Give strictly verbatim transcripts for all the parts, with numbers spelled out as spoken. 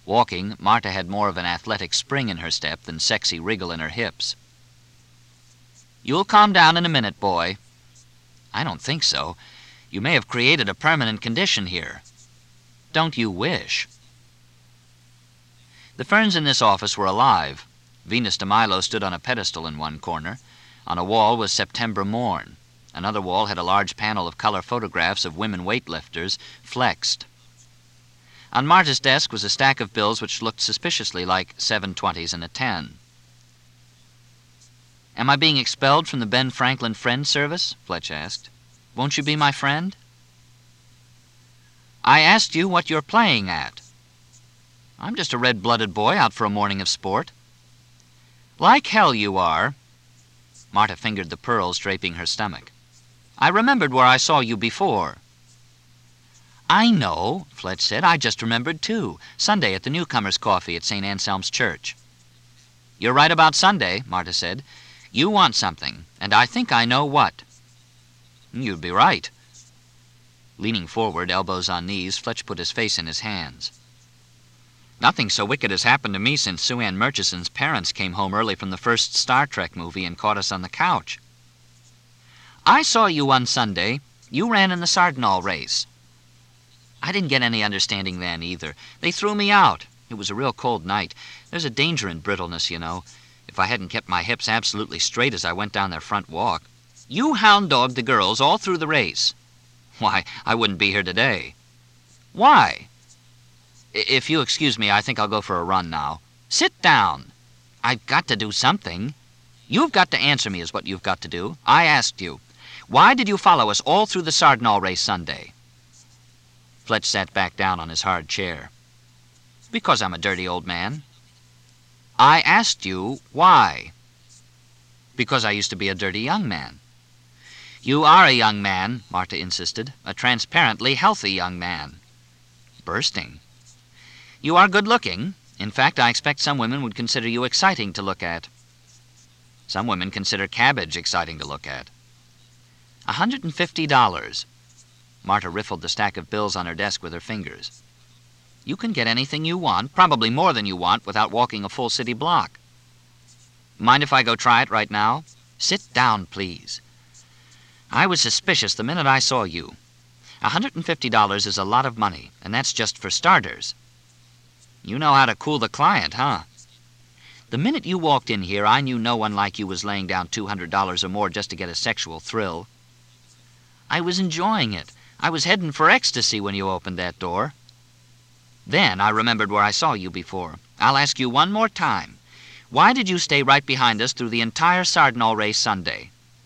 Walking, Marta had more of an athletic spring in her step than sexy wriggle in her hips. "You'll calm down in a minute, boy." "I don't think so. You may have created a permanent condition here." "Don't you wish?" The ferns in this office were alive. Venus de Milo stood on a pedestal in one corner. On a wall was September Morn. Another wall had a large panel of color photographs of women weightlifters, flexed. On Marta's desk was a stack of bills which looked suspiciously like seven twenties and a ten. "Am I being expelled from the Ben Franklin Friend Service?" Fletch asked. "Won't you be my friend?" "I asked you what you're playing at." "I'm just a red-blooded boy out for a morning of sport." "Like hell you are." Marta fingered the pearls draping her stomach. "I remembered where I saw you before." "I know," Fletch said. "I just remembered, too. Sunday at the Newcomers' Coffee at Saint Anselm's Church." "You're right about Sunday," Marta said. "You want something, and I think I know what." "You'd be right." Leaning forward, elbows on knees, Fletch put his face in his hands. "Nothing so wicked has happened to me since Sue Ann Murchison's parents came home early from the first Star Trek movie and caught us on the couch." "I saw you one Sunday. You ran in the Sardinal race." "I didn't get any understanding then, either. They threw me out. It was a real cold night. There's a danger in brittleness, you know. If I hadn't kept my hips absolutely straight as I went down their front walk." "You hound-dogged the girls all through the race." "Why, I wouldn't be here today." "Why?" "If you excuse me, I think I'll go for a run now." "Sit down." "I've got to do something." "You've got to answer me is what you've got to do. I asked you. Why did you follow us all through the Sardinal race Sunday?" Fletch sat back down on his hard chair. "Because I'm a dirty old man." "I asked you why." "Because I used to be a dirty young man." "You are a young man," Marta insisted, "a transparently healthy young man." Bursting. "You are good-looking. In fact, I expect some women would consider you exciting to look at." "Some women consider cabbage exciting to look at." A hundred and fifty dollars. Marta riffled the stack of bills on her desk with her fingers. "You can get anything you want, probably more than you want, without walking a full city block." "Mind if I go try it right now?" "Sit down, please." "I was suspicious the minute I saw you. A hundred and fifty dollars is a lot of money, and that's just for starters." "You know how to cool the client, huh?" "The minute you walked in here, I knew no one like you was laying down two hundred dollars or more just to get a sexual thrill." "I was enjoying it. I was heading for ecstasy when you opened that door." "Then I remembered where I saw you before. I'll ask you one more time. Why did you stay right behind us through the entire Sardinal race Sunday?"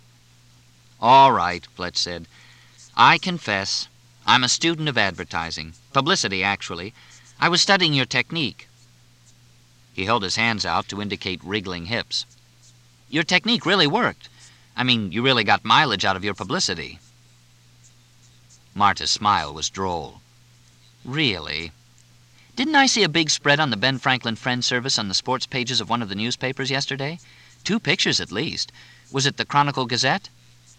"All right," Fletch said. "I confess. I'm a student of advertising. Publicity, actually. I was studying your technique." He held his hands out to indicate wriggling hips. "Your technique really worked. I mean, you really got mileage out of your publicity." Marta's smile was droll. "Really? Didn't I see a big spread on the Ben Franklin Friend Service on the sports pages of one of the newspapers yesterday? Two pictures at least. Was it the Chronicle Gazette?"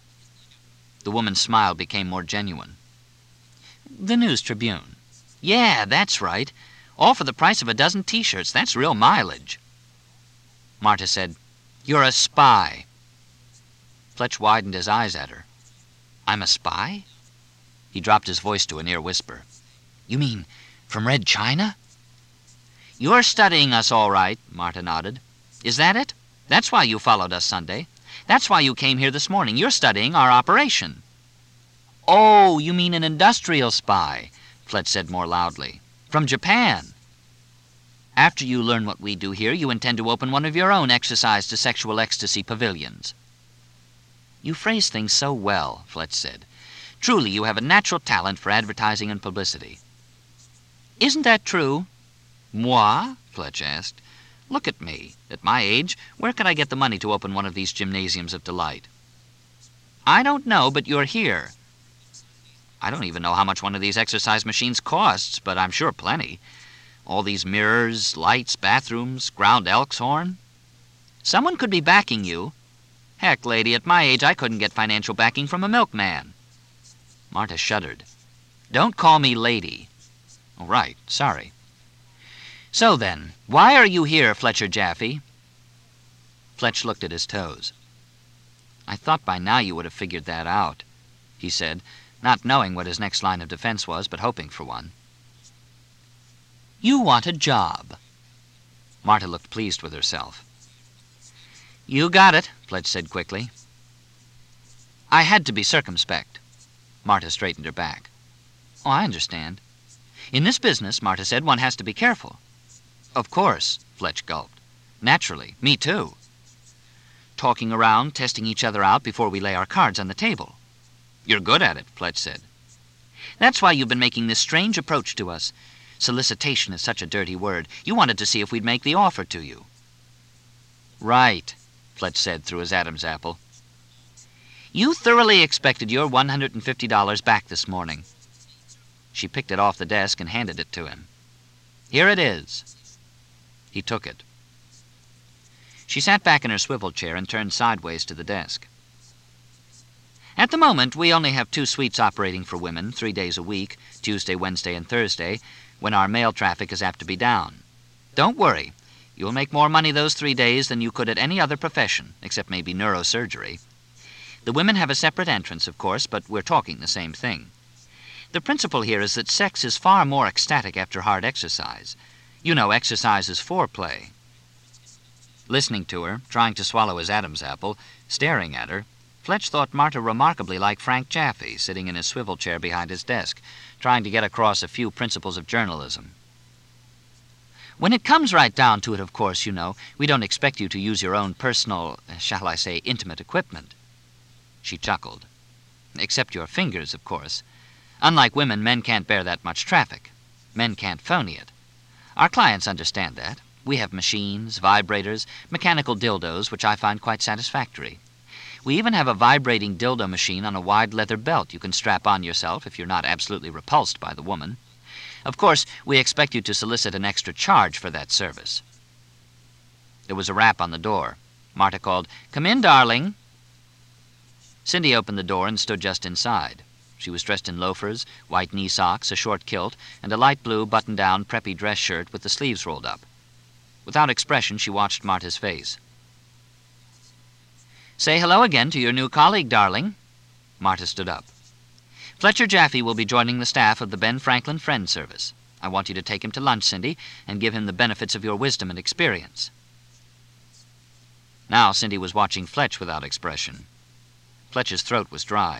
The woman's smile became more genuine. "The News Tribune." "Yeah, that's right. All for the price of a dozen T-shirts. That's real mileage." Marta said, "You're a spy." Fletch widened his eyes at her. "I'm a spy?" He dropped his voice to a near whisper. "You mean from Red China?" "You're studying us all right," Marta nodded. "Is that it? That's why you followed us Sunday. That's why you came here this morning. You're studying our operation." "Oh, you mean an industrial spy," Fletch said more loudly. "From Japan." "After you learn what we do here, you intend to open one of your own exercise to sexual ecstasy pavilions." "You phrase things so well," Fletch said. "Truly, you have a natural talent for advertising and publicity." "Isn't that true?" "Moi?" Fletch asked. "Look at me. At my age, where could I get the money to open one of these gymnasiums of delight?" "I don't know, but you're here." "I don't even know how much one of these exercise machines costs, but I'm sure plenty. All these mirrors, lights, bathrooms, ground elk's horn." "Someone could be backing you." "Heck, lady, at my age I couldn't get financial backing from a milkman." Marta shuddered. "Don't call me lady." "Oh, right. Sorry." So then, why are you here, Fletcher Jaffe? Fletch looked at his toes. I thought by now you would have figured that out, he said, not knowing what his next line of defense was, but hoping for one. You want a job. Marta looked pleased with herself. You got it, Fletch said quickly. I had to be circumspect. Marta straightened her back. Oh, I understand. In this business, Marta said, one has to be careful. Of course, Fletch gulped. Naturally, me too. Talking around, testing each other out before we lay our cards on the table. You're good at it, Fletch said. That's why you've been making this strange approach to us. Solicitation is such a dirty word. You wanted to see if we'd make the offer to you. Right, Fletch said through his Adam's apple. You thoroughly expected your one hundred fifty dollars back this morning. She picked it off the desk and handed it to him. Here it is. He took it. She sat back in her swivel chair and turned sideways to the desk. At the moment, we only have two suites operating for women, three days a week, Tuesday, Wednesday, and Thursday, when our male traffic is apt to be down. Don't worry. You'll make more money those three days than you could at any other profession, except maybe neurosurgery. The women have a separate entrance, of course, but we're talking the same thing. The principle here is that sex is far more ecstatic after hard exercise. You know, exercise is foreplay. Listening to her, trying to swallow his Adam's apple, staring at her, Fletch thought Marta remarkably like Frank Jaffe, sitting in his swivel chair behind his desk, trying to get across a few principles of journalism. When it comes right down to it, of course, you know, we don't expect you to use your own personal, shall I say, intimate equipment. She chuckled. Except your fingers, of course. Unlike women, men can't bear that much traffic. Men can't phony it. Our clients understand that. We have machines, vibrators, mechanical dildos, which I find quite satisfactory. We even have a vibrating dildo machine on a wide leather belt you can strap on yourself if you're not absolutely repulsed by the woman. Of course, we expect you to solicit an extra charge for that service. There was a rap on the door. Marta called, "Come in, darling." Cindy opened the door and stood just inside. She was dressed in loafers, white knee socks, a short kilt, and a light blue button-down preppy dress shirt with the sleeves rolled up. Without expression, she watched Marta's face. Say hello again to your new colleague, darling. Marta stood up. Fletcher Jaffe will be joining the staff of the Ben Franklin Friend Service. I want you to take him to lunch, Cindy, and give him the benefits of your wisdom and experience. Now Cindy was watching Fletch without expression. Fletch's throat was dry.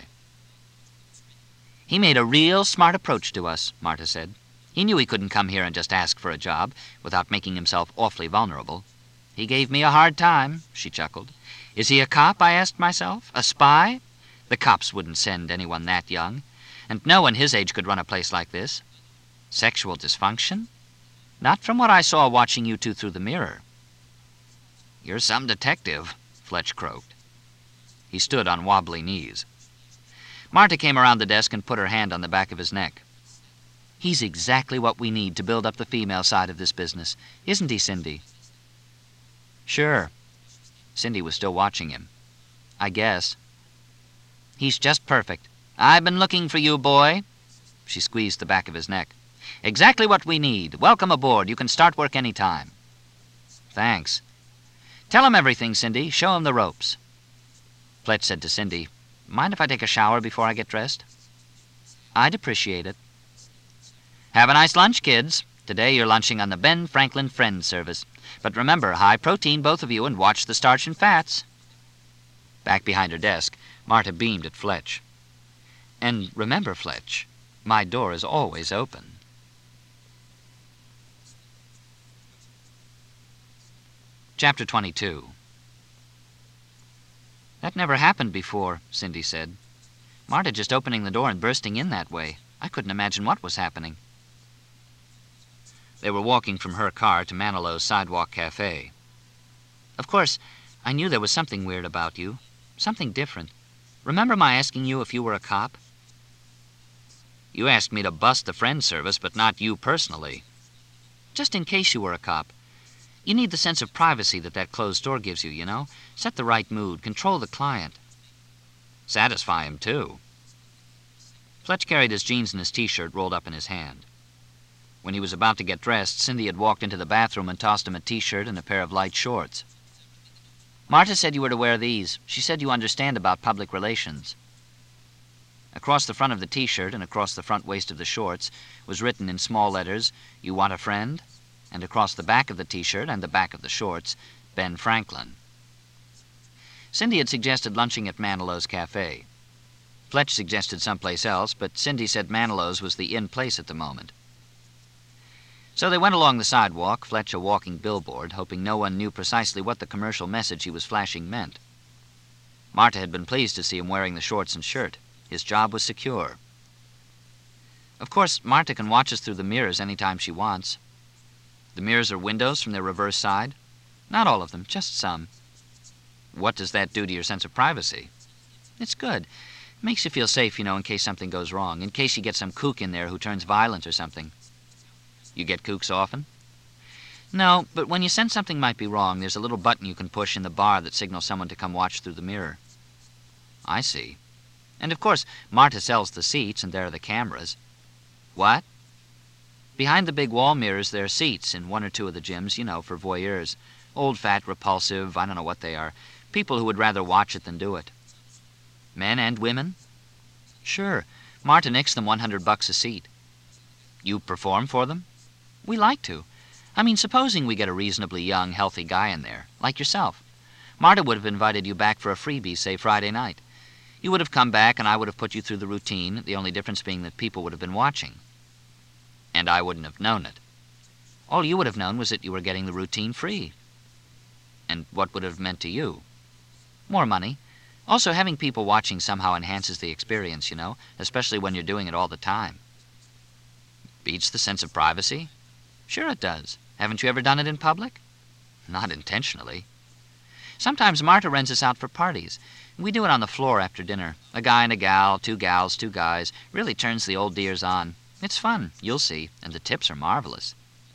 He made a real smart approach to us, Marta said. He knew he couldn't come here and just ask for a job without making himself awfully vulnerable. He gave me a hard time, she chuckled. Is he a cop, I asked myself? A spy? The cops wouldn't send anyone that young, and no one his age could run a place like this. Sexual dysfunction? Not from what I saw watching you two through the mirror. You're some detective, Fletch croaked. He stood on wobbly knees. Marta came around the desk and put her hand on the back of his neck. He's exactly what we need to build up the female side of this business. Isn't he, Cindy? Sure. Cindy was still watching him. I guess. He's just perfect. I've been looking for you, boy. She squeezed the back of his neck. Exactly what we need. Welcome aboard. You can start work any time. Thanks. Tell him everything, Cindy. Show him the ropes. Fletch said to Cindy, Mind if I take a shower before I get dressed? I'd appreciate it. Have a nice lunch, kids. Today you're lunching on the Ben Franklin Friend Service. But remember, high protein, both of you, and watch the starch and fats. Back behind her desk, Marta beamed at Fletch. And remember, Fletch, my door is always open. Chapter twenty-two. That never happened before, Cindy said. Marta just opening the door and bursting in that way. I couldn't imagine what was happening. They were walking from her car to Manilow's Sidewalk Cafe. Of course, I knew there was something weird about you. Something different. Remember my asking you if you were a cop? You asked me to bust the Friend Service, but not you personally. Just in case you were a cop. You need the sense of privacy that that closed door gives you, you know? Set the right mood. Control the client. Satisfy him, too. Fletch carried his jeans and his T-shirt rolled up in his hand. When he was about to get dressed, Cindy had walked into the bathroom and tossed him a T-shirt and a pair of light shorts. "Marta said you were to wear these. She said you understand about public relations." Across the front of the T-shirt and across the front waist of the shorts was written in small letters, "You want a friend?" And across the back of the T-shirt and the back of the shorts, "Ben Franklin." Cindy had suggested lunching at Manilow's Cafe. Fletch suggested someplace else, but Cindy said Manilow's was the in place at the moment. So they went along the sidewalk, Fletch a walking billboard, hoping no one knew precisely what the commercial message he was flashing meant. Marta had been pleased to see him wearing the shorts and shirt. His job was secure. Of course, Marta can watch us through the mirrors any time she wants. The mirrors are windows from their reverse side. Not all of them, just some. What does that do to your sense of privacy? It's good. It makes you feel safe, you know, in case something goes wrong, in case you get some kook in there who turns violent or something. You get kooks often? No, but when you sense something might be wrong, there's a little button you can push in the bar that signals someone to come watch through the mirror. I see. And of course, Marta sells the seats, and there are the cameras. What? Behind the big wall mirrors there are seats in one or two of the gyms, you know, for voyeurs. Old, fat, repulsive, I don't know what they are. People who would rather watch it than do it. Men and women? Sure. Marta nicks them one hundred bucks a seat. You perform for them? We like to. I mean, supposing we get a reasonably young, healthy guy in there, like yourself. Marta would have invited you back for a freebie, say Friday night. You would have come back, and I would have put you through the routine, the only difference being that people would have been watching. And I wouldn't have known it. All you would have known was that you were getting the routine free. And what would it have meant to you? More money. Also, having people watching somehow enhances the experience, you know, especially when you're doing it all the time. Beats the sense of privacy? Sure it does. Haven't you ever done it in public? Not intentionally. Sometimes Marta rents us out for parties. We do it on the floor after dinner. A guy and a gal, two gals, two guys. Really turns the old dears on. It's fun, you'll see, and the tips are marvelous.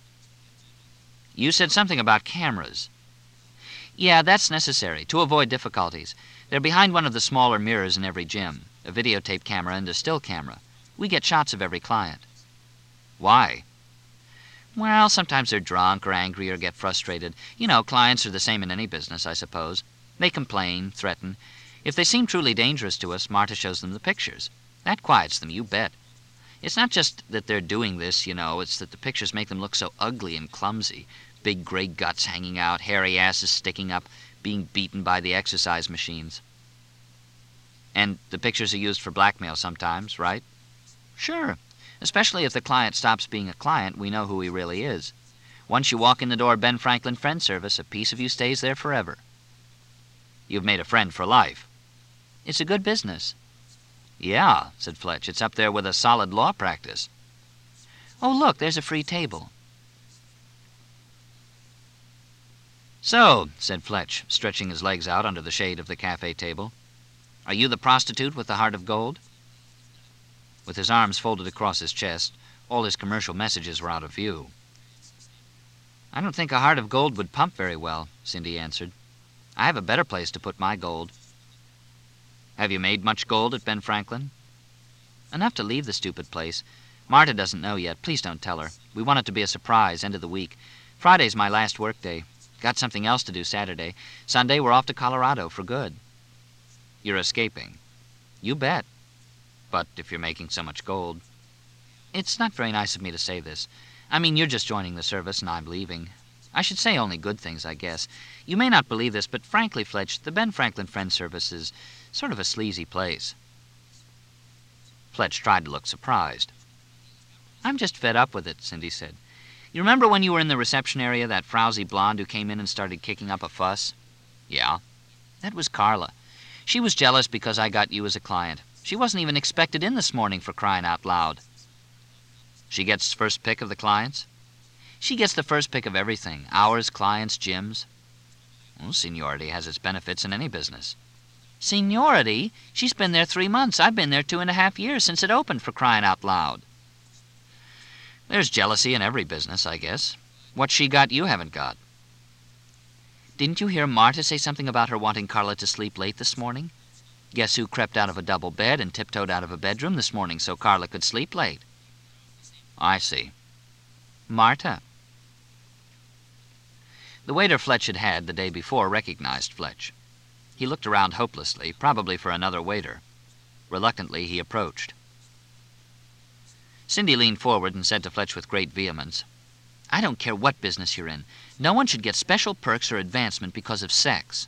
You said something about cameras. Yeah, that's necessary, to avoid difficulties. They're behind one of the smaller mirrors in every gym, a videotape camera and a still camera. We get shots of every client. Why? Well, sometimes they're drunk or angry or get frustrated. You know, clients are the same in any business, I suppose. They complain, threaten. If they seem truly dangerous to us, Marta shows them the pictures. That quiets them, you bet. It's not just that they're doing this, you know, it's that the pictures make them look so ugly and clumsy. Big gray guts hanging out, hairy asses sticking up, being beaten by the exercise machines. And the pictures are used for blackmail sometimes, right? Sure. Especially if the client stops being a client, we know who he really is. Once you walk in the door of Ben Franklin Friend Service, a piece of you stays there forever. You've made a friend for life. It's a good business. Yeah, said Fletch. It's up there with a solid law practice. Oh, look, there's a free table. So, said Fletch, stretching his legs out under the shade of the cafe table, are you the prostitute with the heart of gold? With his arms folded across his chest, all his commercial messages were out of view. I don't think a heart of gold would pump very well, Cindy answered. I have a better place to put my gold. Have you made much gold at Ben Franklin? Enough to leave the stupid place. Marta doesn't know yet. Please don't tell her. We want it to be a surprise, end of the week. Friday's my last work day. Got something else to do Saturday. Sunday, we're off to Colorado for good. You're escaping. You bet. But if you're making so much gold... It's not very nice of me to say this. I mean, you're just joining the service and I'm leaving. I should say only good things, I guess. You may not believe this, but frankly, Fletch, the Ben Franklin Friend Service is sort of a sleazy place. Fletch tried to look surprised. I'm just fed up with it, Cindy said. You remember when you were in the reception area, that frowsy blonde who came in and started kicking up a fuss? Yeah. That was Carla. She was jealous because I got you as a client. She wasn't even expected in this morning, for crying out loud. She gets first pick of the clients? She gets the first pick of everything. Hours, clients, gyms. Well, seniority has its benefits in any business. Seniority? She's been there three months. I've been there two and a half years since it opened, for crying out loud. There's jealousy in every business, I guess. What she got you haven't got. Didn't you hear Marta say something about her wanting Carla to sleep late this morning? Guess who crept out of a double bed and tiptoed out of a bedroom this morning so Carla could sleep late? I see. Marta. The waiter Fletch had had the day before recognized Fletch. He looked around hopelessly, probably for another waiter. Reluctantly, he approached. Cindy leaned forward and said to Fletch with great vehemence, "I don't care what business you're in. No one should get special perks or advancement because of sex."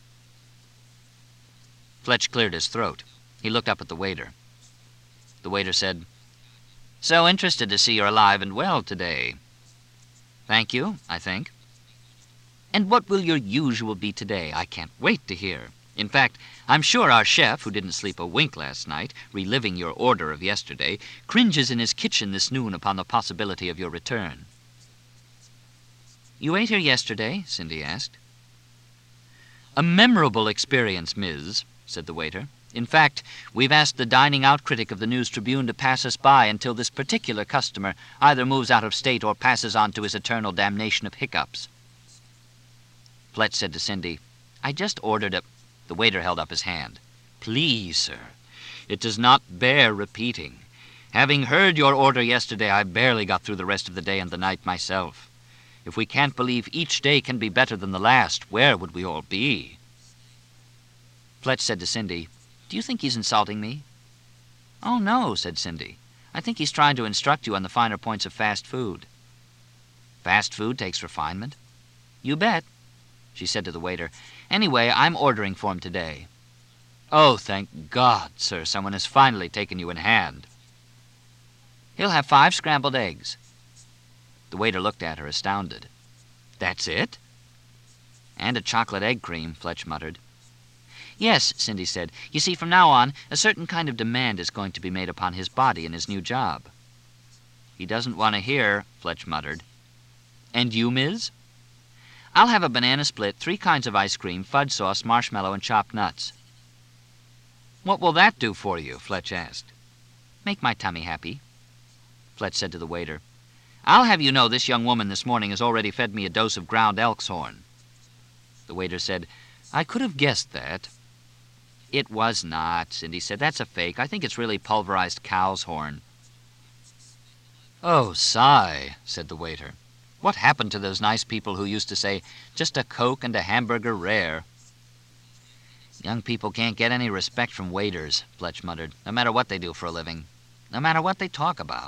Fletch cleared his throat. He looked up at the waiter. The waiter said, "So interested to see you're alive and well today." "Thank you, I think." "And what will your usual be today? I can't wait to hear. In fact, I'm sure our chef, who didn't sleep a wink last night, reliving your order of yesterday, cringes in his kitchen this noon upon the possibility of your return." "You ate here yesterday?" Cindy asked. "A memorable experience, Miz," said the waiter. "In fact, we've asked the dining-out critic of the News Tribune to pass us by until this particular customer either moves out of state or passes on to his eternal damnation of hiccups." Fletch said to Cindy, "I just ordered a—" The waiter held up his hand. "Please, sir, it does not bear repeating. Having heard your order yesterday, I barely got through the rest of the day and the night myself. If we can't believe each day can be better than the last, where would we all be?" Fletch said to Cindy, "Do you think he's insulting me?" "Oh, no," said Cindy. "I think he's trying to instruct you on the finer points of fast food." "Fast food takes refinement?" "You bet." She said to the waiter, "Anyway, I'm ordering for him today." "Oh, thank God, sir, someone has finally taken you in hand." "He'll have five scrambled eggs." The waiter looked at her, astounded. "That's it?" "And a chocolate egg cream," Fletch muttered. "Yes," Cindy said. "You see, from now on, a certain kind of demand is going to be made upon his body in his new job." "He doesn't want to hear," Fletch muttered. "And you, Miz?" "I'll have a banana split, three kinds of ice cream, fudge sauce, marshmallow, and chopped nuts." "What will that do for you?" Fletch asked. "Make my tummy happy." Fletch said to the waiter, "I'll have you know this young woman this morning has already fed me a dose of ground elk's horn." The waiter said, "I could have guessed that." "It was not," Cindy said. "That's a fake. I think it's really pulverized cow's horn." "Oh, sigh," said the waiter. "What happened to those nice people who used to say, 'Just a Coke and a hamburger rare'?" "Young people can't get any respect from waiters," Fletch muttered, "no matter what they do for a living, no matter what they talk about."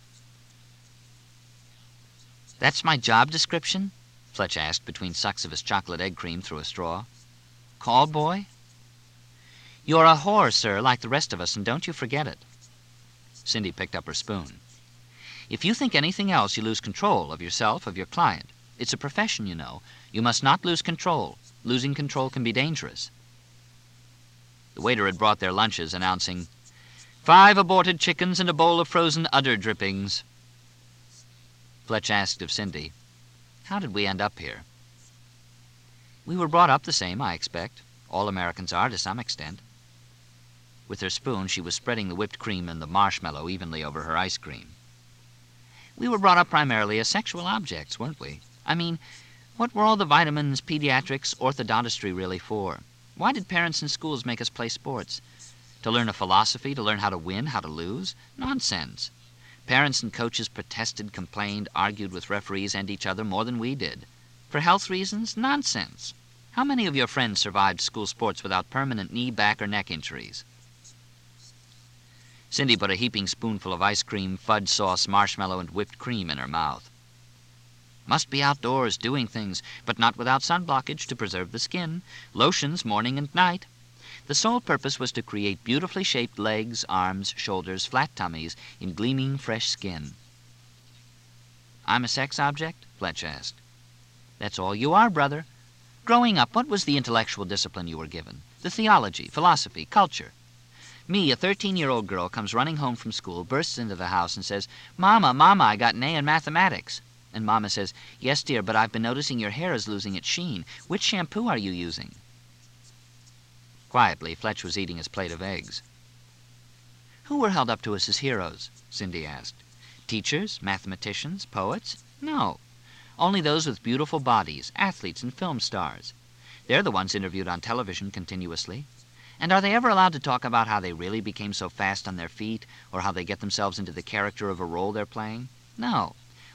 "That's my job description?" Fletch asked between sucks of his chocolate egg cream through a straw. "Call boy?" "You're a whore, sir, like the rest of us, and don't you forget it." Cindy picked up her spoon. "If you think anything else, you lose control of yourself, of your client. It's a profession, you know. You must not lose control. Losing control can be dangerous." The waiter had brought their lunches, announcing, "Five aborted chickens and a bowl of frozen udder drippings." Fletch asked of Cindy, "How did we end up here?" "We were brought up the same, I expect. All Americans are to some extent." With her spoon, she was spreading the whipped cream and the marshmallow evenly over her ice cream. "We were brought up primarily as sexual objects, weren't we? I mean, what were all the vitamins, pediatrics, orthodontistry really for? Why did parents and schools make us play sports? To learn a philosophy, to learn how to win, how to lose? Nonsense. Parents and coaches protested, complained, argued with referees and each other more than we did. For health reasons? Nonsense. How many of your friends survived school sports without permanent knee, back, or neck injuries?" Cindy put a heaping spoonful of ice cream, fudge sauce, marshmallow, and whipped cream in her mouth. "Must be outdoors, doing things, but not without sun blockage to preserve the skin. Lotions morning and night. The sole purpose was to create beautifully shaped legs, arms, shoulders, flat tummies, in gleaming fresh skin." "I'm a sex object?" Fletch asked. "That's all you are, brother. Growing up, what was the intellectual discipline you were given? The theology, philosophy, culture? Me, a thirteen-year-old girl, comes running home from school, bursts into the house and says, 'Mama, Mama, I got an A in mathematics.' And Mama says, 'Yes, dear, but I've been noticing your hair is losing its sheen. Which shampoo are you using?'" Quietly, Fletch was eating his plate of eggs. "Who were held up to us as heroes?" Cindy asked. "Teachers, mathematicians, poets? No. Only those with beautiful bodies, athletes and film stars. They're the ones interviewed on television continuously. And are they ever allowed to talk about how they really became so fast on their feet, or how they get themselves into the character of a role they're playing? No.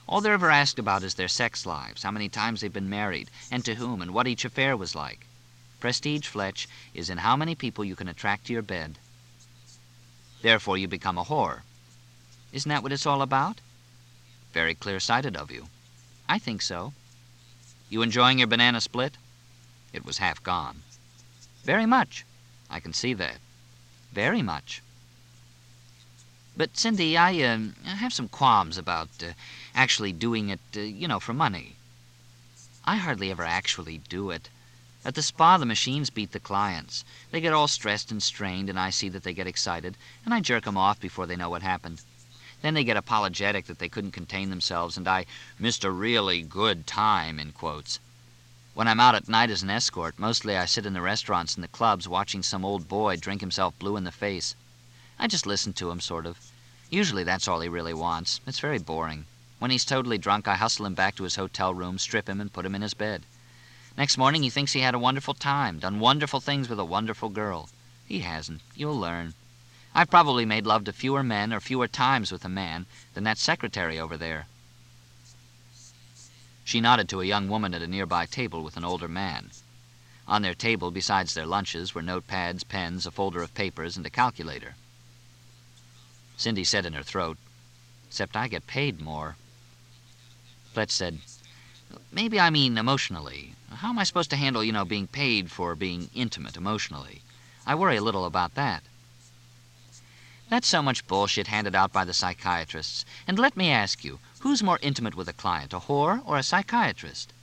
All they're ever asked about is their sex lives, how many times they've been married, and to whom, and what each affair was like. Prestige, Fletch, is in how many people you can attract to your bed. Therefore you become a whore. Isn't that what it's all about? Very clear-sighted of you. I think so. You enjoying your banana split? It was half gone. Very much. I can see that. Very much. But, Cindy, I uh, have some qualms about uh, actually doing it, uh, you know, for money. I hardly ever actually do it. At the spa, the machines beat the clients. They get all stressed and strained, and I see that they get excited, and I jerk them off before they know what happened. Then they get apologetic that they couldn't contain themselves, and I missed a really good time, in quotes. When I'm out at night as an escort, mostly I sit in the restaurants and the clubs watching some old boy drink himself blue in the face. I just listen to him, sort of. Usually that's all he really wants. It's very boring. When he's totally drunk, I hustle him back to his hotel room, strip him, and put him in his bed. Next morning, he thinks he had a wonderful time, done wonderful things with a wonderful girl. He hasn't. You'll learn. I've probably made love to fewer men or fewer times with a man than that secretary over there. She nodded to a young woman at a nearby table with an older man. On their table, besides their lunches, were notepads, pens, a folder of papers, and a calculator. Cindy said in her throat, "Except I get paid more." Fletch said, "Maybe I mean emotionally. How am I supposed to handle, you know, being paid for being intimate emotionally? I worry a little about that." That's so much bullshit handed out by the psychiatrists. And let me ask you, who's more intimate with a client, a whore or a psychiatrist?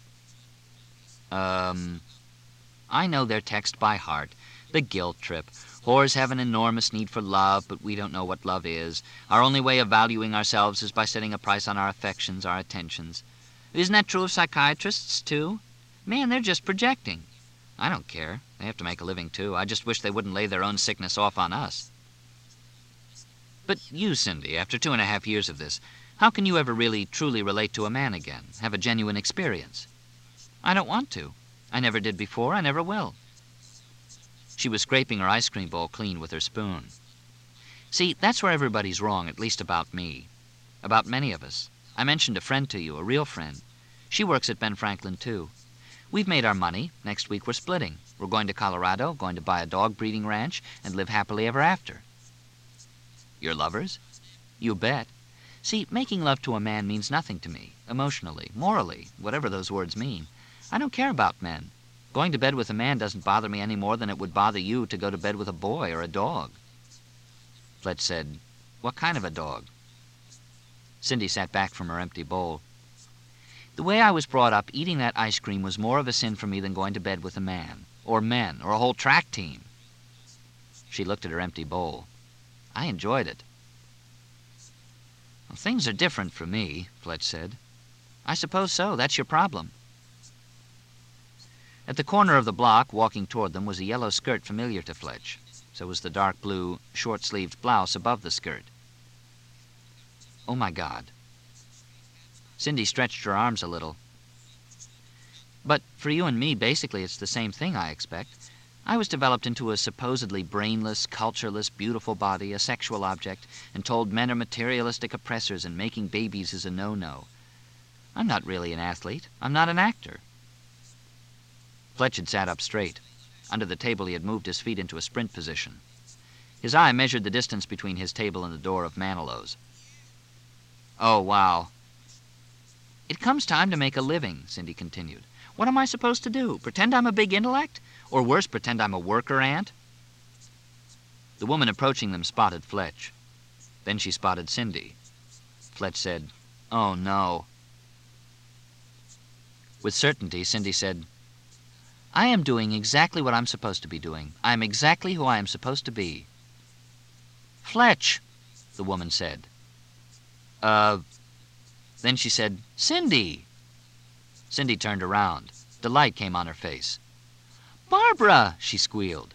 Um, I know their text by heart. The guilt trip. Whores have an enormous need for love, but we don't know what love is. Our only way of valuing ourselves is by setting a price on our affections, our attentions. Isn't that true of psychiatrists, too? Man, they're just projecting. I don't care. They have to make a living, too. I just wish they wouldn't lay their own sickness off on us. But you, Cindy, after two and a half years of this, how can you ever really, truly relate to a man again, have a genuine experience? I don't want to. I never did before. I never will. She was scraping her ice cream bowl clean with her spoon. See, that's where everybody's wrong, at least about me. About many of us. I mentioned a friend to you, a real friend. She works at Ben Franklin, too. We've made our money. Next week we're splitting. We're going to Colorado, going to buy a dog breeding ranch, and live happily ever after. You're lovers? You bet. See, making love to a man means nothing to me, emotionally, morally, whatever those words mean. I don't care about men. Going to bed with a man doesn't bother me any more than it would bother you to go to bed with a boy or a dog. Fletch said, "What kind of a dog?" Cindy sat back from her empty bowl. The way I was brought up, eating that ice cream was more of a sin for me than going to bed with a man, or men, or a whole track team. She looked at her empty bowl. I enjoyed it. Well, things are different for me, Fletch said. I suppose so. That's your problem. At the corner of the block, walking toward them, was a yellow skirt familiar to Fletch. So was the dark blue, short-sleeved blouse above the skirt. Oh, my God. Cindy stretched her arms a little. But for you and me, basically, it's the same thing, I expect. I was developed into a supposedly brainless, cultureless, beautiful body, a sexual object, and told men are materialistic oppressors and making babies is a no-no. I'm not really an athlete. I'm not an actor. Fletch had sat up straight. Under the table, he had moved his feet into a sprint position. His eye measured the distance between his table and the door of Manilow's. Oh, wow. It comes time to make a living, Cindy continued. What am I supposed to do? Pretend I'm a big intellect? Or worse, pretend I'm a worker ant? The woman approaching them spotted Fletch. Then she spotted Cindy. Fletch said, "Oh, no." With certainty, Cindy said, I am doing exactly what I'm supposed to be doing. I am exactly who I am supposed to be. Fletch, the woman said. Uh, then she said, Cindy. Cindy turned around. Delight came on her face. Barbara, she squealed.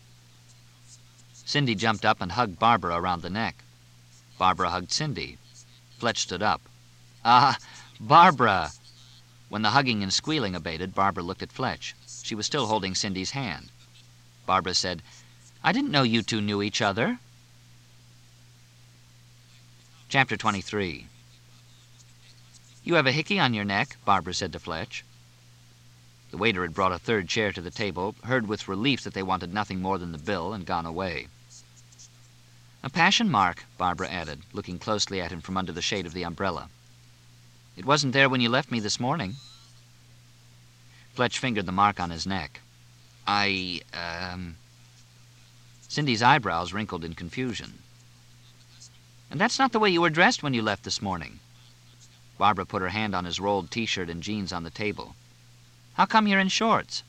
Cindy jumped up and hugged Barbara around the neck. Barbara hugged Cindy. Fletch stood up. Ah, Barbara. When the hugging and squealing abated, Barbara looked at Fletch. She was still holding Cindy's hand. Barbara said, I didn't know you two knew each other. Chapter twenty-three. You have a hickey on your neck, Barbara said to Fletch. The waiter had brought a third chair to the table, heard with relief that they wanted nothing more than the bill, and gone away. A passion mark, Barbara added, looking closely at him from under the shade of the umbrella. It wasn't there when you left me this morning. Fletch fingered the mark on his neck. I, um... Cindy's eyebrows wrinkled in confusion. And that's not the way you were dressed when you left this morning. Barbara put her hand on his rolled T-shirt and jeans on the table. How come you're in shorts?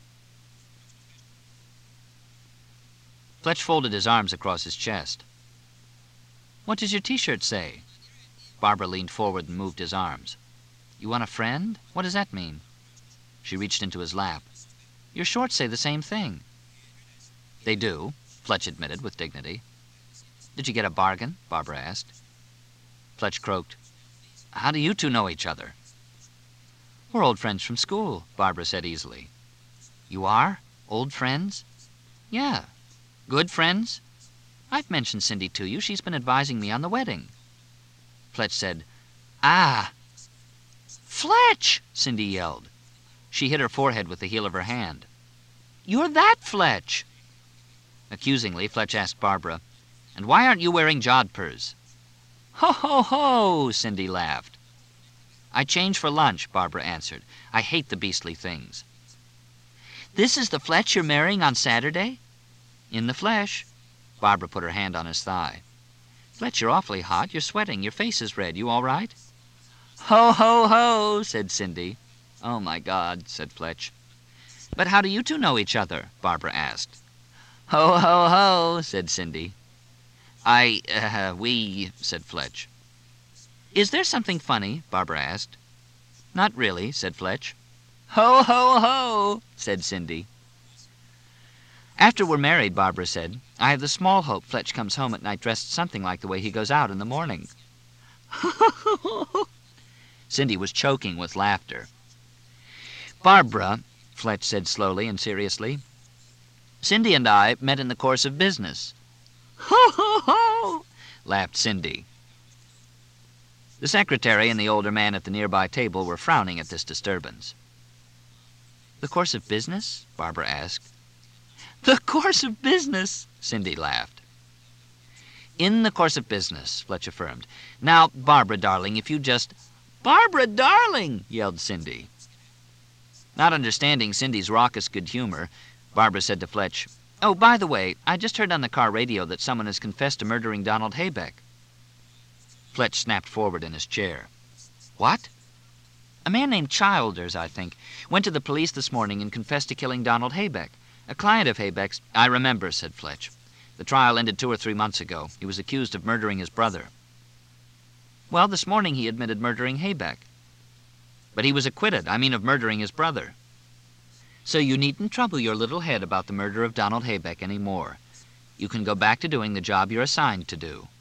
Fletch folded his arms across his chest. What does your T-shirt say? Barbara leaned forward and moved his arms. You want a friend? What does that mean? She reached into his lap. Your shorts say the same thing. They do, Fletch admitted with dignity. Did you get a bargain? Barbara asked. Fletch croaked. How do you two know each other? We're old friends from school, Barbara said easily. You are? Old friends? Yeah. Good friends? I've mentioned Cindy to you. She's been advising me on the wedding. Fletch said, Ah! Fletch! Cindy yelled. She hit her forehead with the heel of her hand. You're that Fletch! Accusingly, Fletch asked Barbara, And why aren't you wearing jodhpurs? Ho, ho, ho! Cindy laughed. I change for lunch, Barbara answered. I hate the beastly things. This is the Fletch you're marrying on Saturday? In the flesh. Barbara put her hand on his thigh. Fletch, you're awfully hot. You're sweating. Your face is red. You all right? Ho, ho, ho, said Cindy. Oh, my God, said Fletch. But how do you two know each other? Barbara asked. Ho, ho, ho, said Cindy. I, uh, we, said Fletch. Is there something funny? Barbara asked. Not really, said Fletch. Ho, ho, ho, said Cindy. After we're married, Barbara said, I have the small hope Fletch comes home at night dressed something like the way he goes out in the morning. Cindy was choking with laughter. Barbara, Fletch said slowly and seriously, Cindy and I met in the course of business. Ho, ho, ho, laughed Cindy. The secretary and the older man at the nearby table were frowning at this disturbance. The course of business? Barbara asked. The course of business, Cindy laughed. In the course of business, Fletch affirmed. Now, Barbara, darling, if you just... Barbara, darling, yelled Cindy. Not understanding Cindy's raucous good humor, Barbara said to Fletch, Oh, by the way, I just heard on the car radio that someone has confessed to murdering Donald Haybeck. Fletch snapped forward in his chair. What? A man named Childers, I think, went to the police this morning and confessed to killing Donald Haybeck. A client of Haybeck's... I remember, said Fletch. The trial ended two or three months ago. He was accused of murdering his brother. Well, this morning he admitted murdering Haybeck. But he was acquitted, I mean of murdering his brother. So you needn't trouble your little head about the murder of Donald Haybeck any more. You can go back to doing the job you're assigned to do.